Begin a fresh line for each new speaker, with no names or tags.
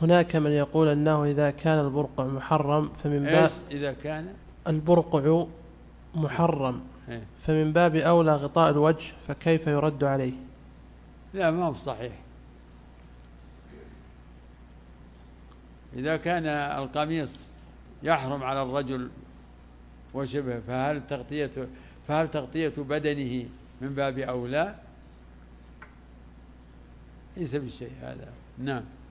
هناك من يقول أنه إذا كان البرقع محرم فمن باب
إذا كان
البرقع محرم فمن باب أولى غطاء الوجه، فكيف يرد عليه؟
لا، ما هو صحيح. إذا كان القميص يحرم على الرجل وشبه، فهل تغطية بدنه من باب أولى؟ ليس بالشيء هذا. نعم.